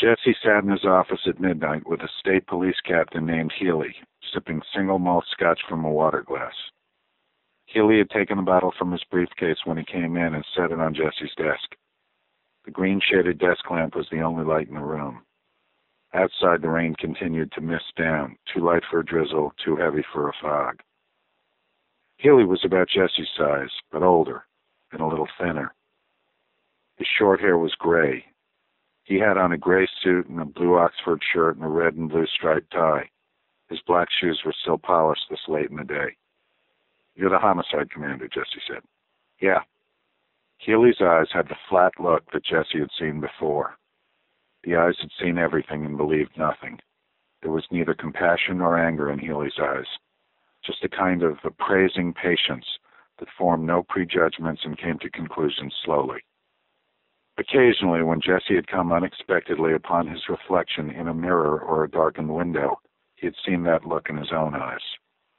Jesse sat in his office at midnight with a state police captain named Healy, sipping single malt scotch from a water glass. Healy had taken the bottle from his briefcase when he came in and set it on Jesse's desk. The green-shaded desk lamp was the only light in the room. Outside, the rain continued to mist down, too light for a drizzle, too heavy for a fog. Healy was about Jesse's size, but older and a little thinner. His short hair was gray. He had on a gray suit and a blue Oxford shirt and a red and blue striped tie. His black shoes were still polished this late in the day. "You're the homicide commander," Jesse said. "Yeah." Healy's eyes had the flat look that Jesse had seen before. The eyes had seen everything and believed nothing. There was neither compassion nor anger in Healy's eyes, just a kind of appraising patience that formed no prejudgments and came to conclusions slowly. Occasionally, when Jesse had come unexpectedly upon his reflection in a mirror or a darkened window, he had seen that look in his own eyes.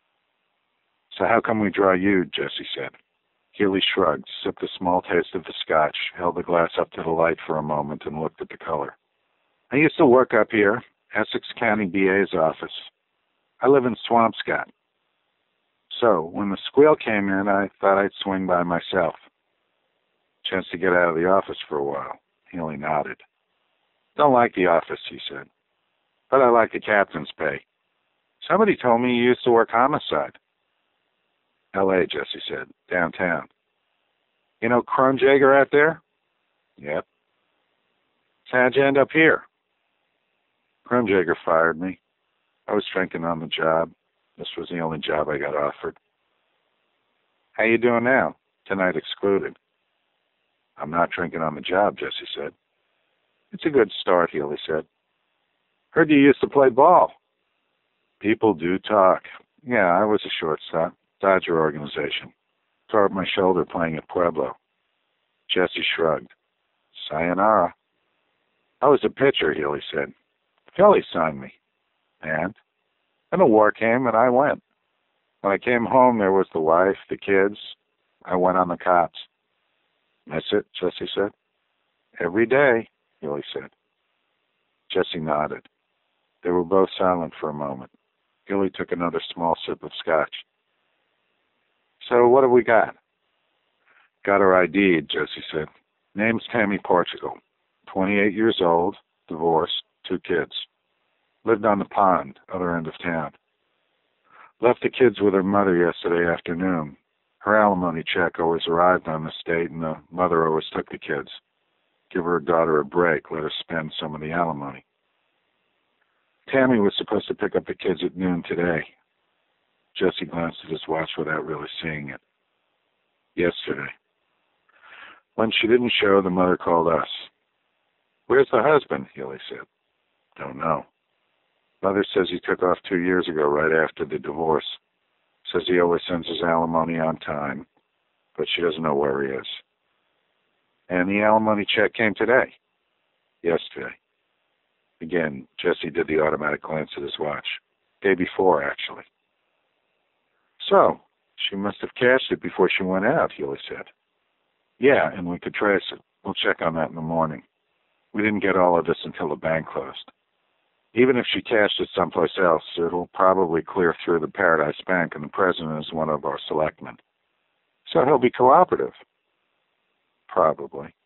"So how come we draw you?" Jesse said. Healy shrugged, sipped a small taste of the scotch, held the glass up to the light for a moment, and looked at the color. "I used to work up here, Essex County DA's office. I live in Swampscott. So, when the squeal came in, I thought I'd swing by myself. Chance to get out of the office for a while." Healy nodded. "Don't like the office," he said. "But I like the captain's pay. Somebody told me you used to work homicide." "L.A., Jesse said. Downtown." "You know Kronjager out there?" "Yep." "So how'd you end up here?" "Kronjager fired me. I was drinking on the job. This was the only job I got offered." "How you doing now? Tonight excluded." "I'm not drinking on the job," Jesse said. "It's a good start," Healy said. "Heard you used to play ball." "People do talk. Yeah, I was a shortstop. Dodger organization. Tore up my shoulder playing at Pueblo." Jesse shrugged. "Sayonara." "I was a pitcher," Healy said. "Philly signed me." "And?" "Then the war came and I went. When I came home, there was the wife, the kids. I went on the cops." "Miss it?" Jesse said. "Every day," Healy said. Jesse nodded. They were both silent for a moment. Healy took another small sip of scotch. "So what have we got?" "Got her ID," Jesse said. "Name's Tammy Portugal. 28 years old, divorced, 2 kids. Lived on the pond, other end of town. Left the kids with her mother yesterday afternoon. Her alimony check always arrived on the state, and the mother always took the kids. Give her daughter a break, let her spend some of the alimony. Tammy was supposed to pick up the kids at noon today." Jesse glanced at his watch without really seeing it. "Yesterday. When she didn't show, the mother called us." "Where's the husband?" Healy said. "Don't know. Mother says he took off 2 years ago, right after the divorce. Says he always sends his alimony on time, but she doesn't know where he is." "And the alimony check came today?" "Yesterday." Again, Jesse did the automatic glance at his watch. Day before, actually. "So, she must have cashed it before she went out," Healy said. "Yeah, and we could trace it. We'll check on that in the morning. We didn't get all of this until the bank closed. Even if she cashed it someplace else, it'll probably clear through the Paradise Bank, and the president is one of our selectmen. So he'll be cooperative." "Probably."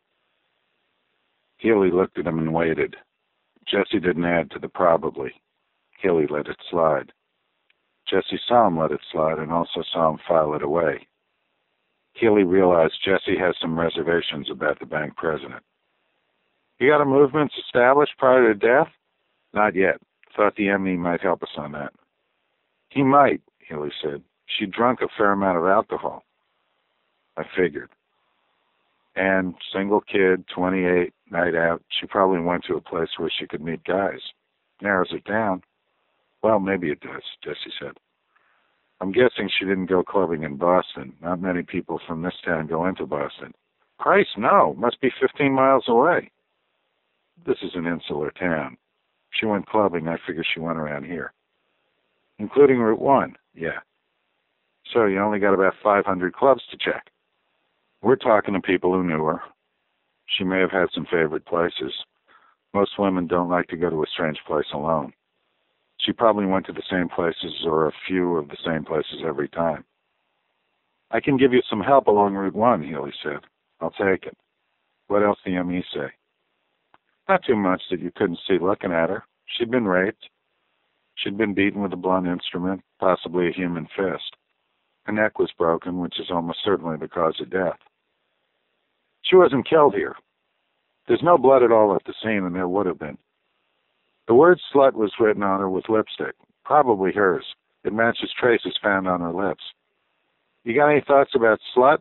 Healy looked at him and waited. Jesse didn't add to the probably. Healy let it slide. Jesse saw him let it slide and also saw him file it away. Healy realized Jesse has some reservations about the bank president. "You got a movement established prior to death?" "Not yet. Thought the ME might help us on that." "He might," Healy said. "She drunk a fair amount of alcohol." "I figured." "And single kid, 28, night out. She probably went to a place where she could meet guys. Narrows it down." "Well, maybe it does," Jesse said. "I'm guessing she didn't go clubbing in Boston. Not many people from this town go into Boston." "Christ, no. Must be 15 miles away." "This is an insular town. If she went clubbing, I figure she went around here." "Including Route 1? Yeah." "So you only got about 500 clubs to check." "We're talking to people who knew her. She may have had some favorite places. Most women don't like to go to a strange place alone. She probably went to the same places or a few of the same places every time. I can give you some help along Route 1, Healy said. I'll take it. What else the ME say? Not too much that you couldn't see looking at her. She'd been raped. She'd been beaten with a blunt instrument, possibly a human fist. Her neck was broken, which is almost certainly the cause of death. She wasn't killed here. There's no blood at all at the scene, and there would have been. The word slut was written on her with lipstick, probably hers. It matches traces found on her lips. You got any thoughts about slut?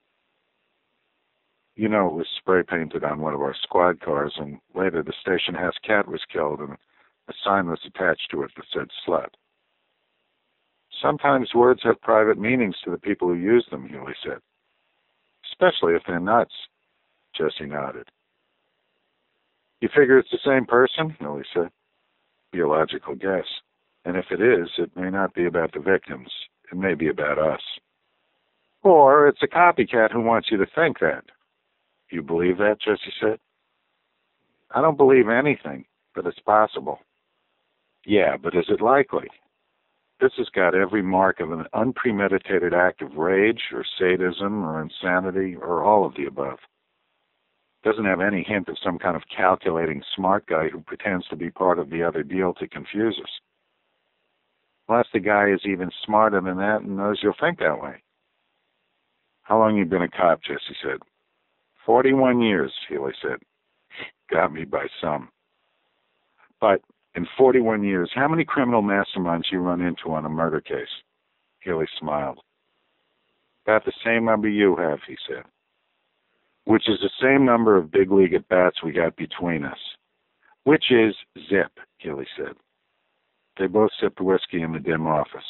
You know, it was spray painted on one of our squad cars, and later the station house cat was killed, and a sign was attached to it that said slut. Sometimes words have private meanings to the people who use them, Healy said. Especially if they're nuts. Jesse nodded. You figure it's the same person? Healy said. Be a logical guess. And if it is, it may not be about the victims. It may be about us. Or it's a copycat who wants you to think that. You believe that? Jesse said. I don't believe anything, but it's possible. Yeah, but is it likely? This has got every mark of an unpremeditated act of rage or sadism or insanity or all of the above. Doesn't have any hint of some kind of calculating smart guy who pretends to be part of the other deal to confuse us. Unless the guy is even smarter than that and knows you'll think that way. How long you been a cop? Jesse said. 41 years, Healy said. Got me by some. But in 41 years, how many criminal masterminds you run into on a murder case? Healy smiled. About the same number you have, he said. Which is the same number of big league at-bats we got between us. Which is zip, Healy said. They both sipped whiskey in the dim office.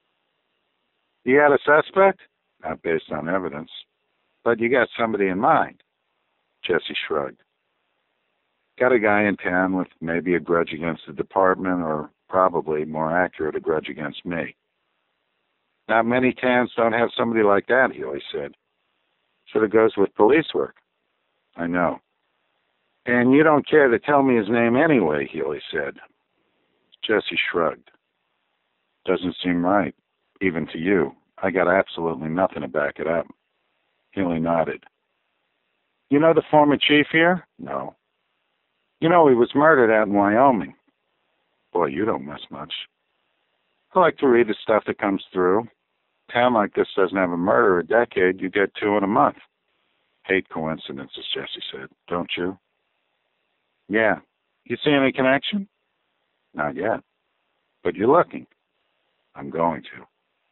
You got a suspect? Not based on evidence. But you got somebody in mind. Jesse shrugged. Got a guy in town with maybe a grudge against the department, or probably, more accurate, a grudge against me. Not many towns don't have somebody like that, Healy said. Sort of goes with police work. I know. And you don't care to tell me his name anyway, Healy said. Jesse shrugged. Doesn't seem right, even to you. I got absolutely nothing to back it up. Healy nodded. You know the former chief here? No. You know he was murdered out in Wyoming. Boy, you don't miss much. I like to read the stuff that comes through. A town like this doesn't have a murder a decade. You get 2 in a month. Hate coincidences, Jesse said. Don't you? Yeah. You see any connection? Not yet. But you're looking. I'm going to.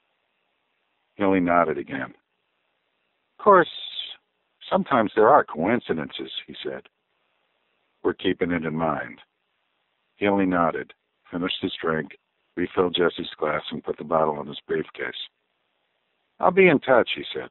Healy nodded again. Of course, sometimes there are coincidences, he said. We're keeping it in mind. Healy nodded, finished his drink, refilled Jesse's glass, and put the bottle in his briefcase. I'll be in touch, he said.